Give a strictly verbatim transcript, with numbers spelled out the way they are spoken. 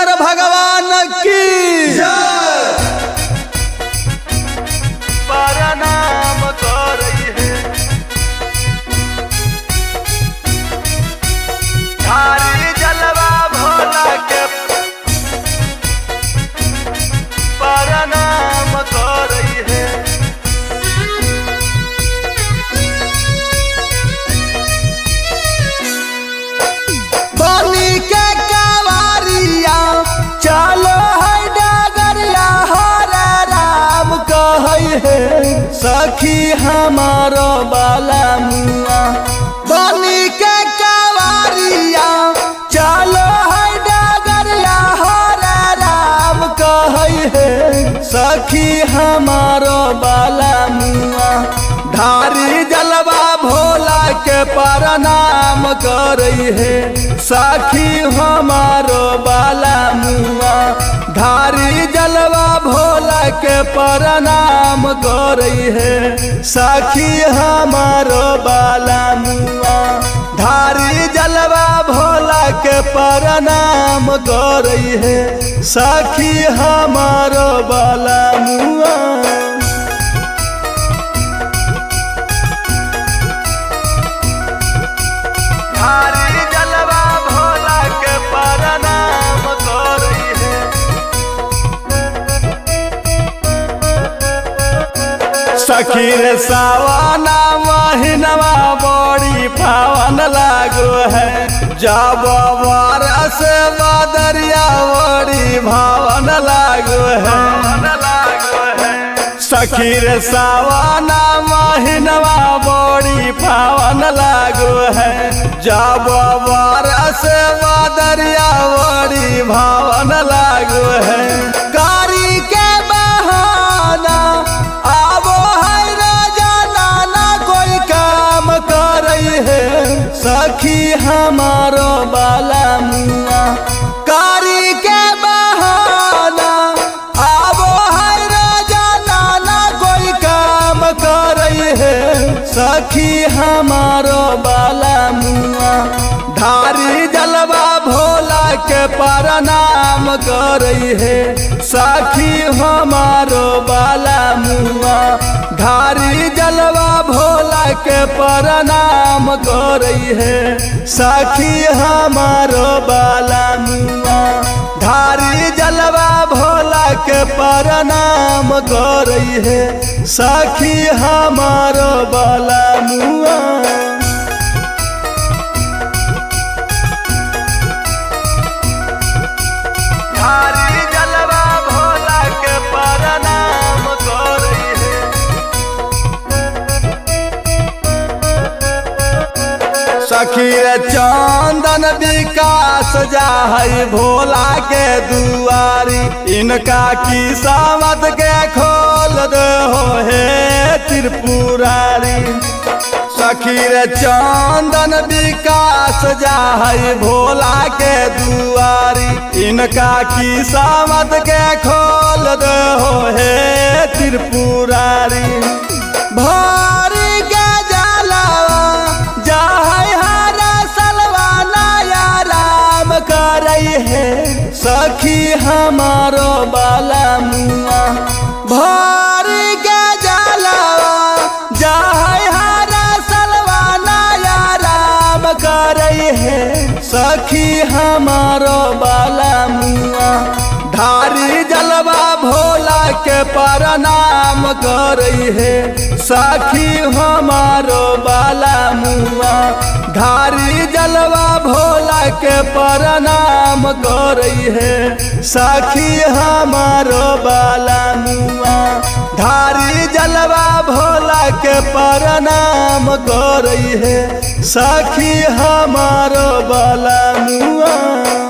शंकर भगवान की प्रणाम करई है धारी जलवा भोला के प्रणाम करई है बनी के कावरिया चलो है डगरिया हरे राम कहै है सखी हमारो बाला मुआ। बनी के कावरिया चलो है डगरिया हरे राम कहै है सखी हमारो बाला मुआ। धारी जलवा भोला के प्रणाम करई है सखी हमारो बाला मुआ। धारी जलवा भोला के प्रणाम करई है सखी हमारो बाला मुआ। धारी जलवा भोला के प्रणाम करई है सखी हमारो बाला मुआ। धारी जलवा भोला के प्रणाम करई है सखी रे सावना महीनवा बड़ी पावन लागो है जब बरस बदरिया बड़ी भावन लागो है। सखी रे सावना महीनवा बड़ी पावन लागो है जब बरस बदरिया बड़ी भावन लागो है। कारी के बहाना आबो है रोजाना ना कोई काम करई है सखी हमारो बाला मुआ। कारी के बहाना आबो है रोजाना ना कोई काम करई है सखी हमारो बाला मुआ। धारी जलवा भोला के प्रणाम करई है सखी हमारो बाला मुआ। धारी जलवा भोला के प्रणाम करई है सखी हमारो बाला मुआ। धारी जलवा भोला के प्रणाम करई है सखी हमारो बाला मुआ। धारी जलवा भोला के प्रणाम करई है सखी रे चंदन विकास जाहई भोला के दुआरी इनका किस्मत के खोल दे हो हे त्रिपुरारी। सखी रे चंदन विकास जाहई भोला के दुआरी इनका किस्मत के खोल दे हो हे त्रिपुरारी। भारी के जलवा जाहई हरा सलवा नया राम करई है सखी हमारो बाला मुआ। भारी के जलवा जाहई हरा सलवा नया राम करई है सखी हमारो बाला मुआ। धारी जलवा भोला के प्रणाम करई है सखी हमारो बाला मुआ। धारी जलवा भोला के प्रणाम करई है सखी हमारो बाला मुआ। धारी जलवा भोला के प्रणाम करई है सखी हमारो बाला मुआ।